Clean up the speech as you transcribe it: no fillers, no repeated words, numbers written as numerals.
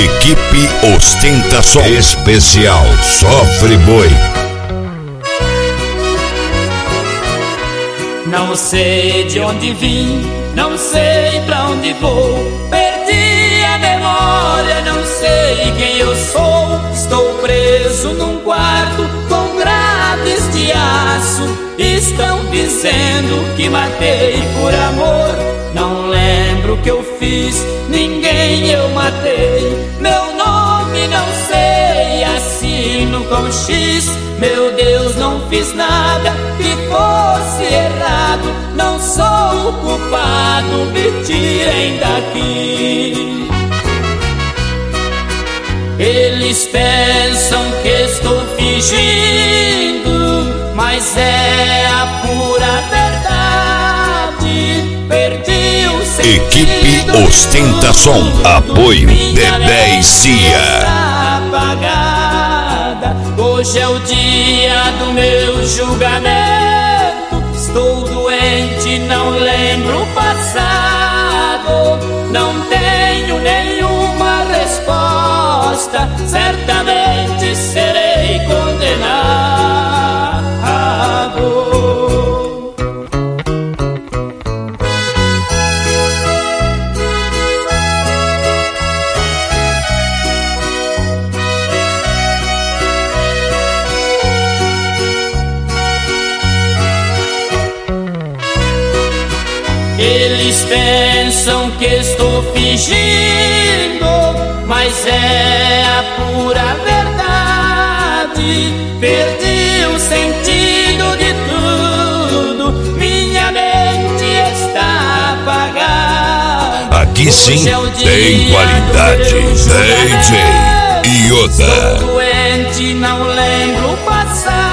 Equipe Ostentação Especial Sofre Boi. Não sei de onde vim, não sei pra onde vou. Perdi a memória, não sei quem eu sou. Estou preso num quarto com grades de aço. Estão dizendo que matei por amor. Não lembro o que eu fiz, ninguém eu matei. Meu nome não sei, assino com X. Meu Deus, não fiz nada que fosse errado. Não sou o culpado, me tirem daqui. Eles pensam que estou fingindo, mas é a pura verdade. Perdi o sentido. Equipe Ostentação, apoio Dedé e Cia. Hoje é o dia do meu julgamento. Estou doente, não lembro o passado. Não tenho nenhuma resposta. Certamente serei condenado. Eles pensam que estou fingindo, mas é a pura verdade. Perdi o sentido de tudo, minha mente está apagada. Aqui sim tem qualidade. DJ Yoda. Estou doente, não lembro o passado.